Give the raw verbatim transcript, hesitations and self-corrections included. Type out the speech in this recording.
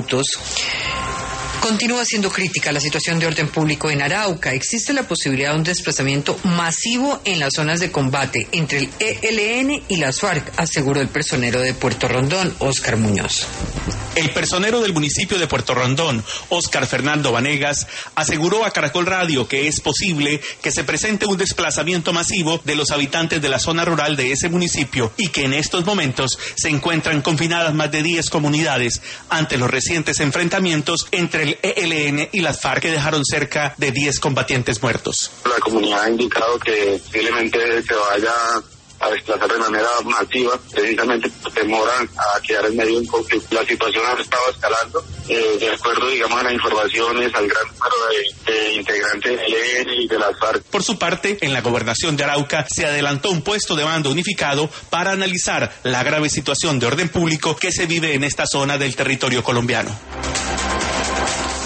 minutos. Continúa siendo crítica la situación de orden público en Arauca. Existe la posibilidad de un desplazamiento masivo en las zonas de combate entre el E L N y las FARC, aseguró el personero de Puerto Rondón, Óscar Muñoz. El personero del municipio de Puerto Rondón, Óscar Fernando Vanegas, aseguró a Caracol Radio que es posible que se presente un desplazamiento masivo de los habitantes de la zona rural de ese municipio y que en estos momentos se encuentran confinadas más de diez comunidades ante los recientes enfrentamientos entre el E L N y las FARC que dejaron cerca de diez combatientes muertos. La comunidad ha indicado que posiblemente se vaya a desplazar de manera masiva, precisamente por temor a quedar en medio de un conflicto. La situación ha estado escalando, eh, de acuerdo, digamos, a las informaciones, al gran número de, de integrantes del E L N y de las FARC. Por su parte, en la gobernación de Arauca se adelantó un puesto de mando unificado para analizar la grave situación de orden público que se vive en esta zona del territorio colombiano.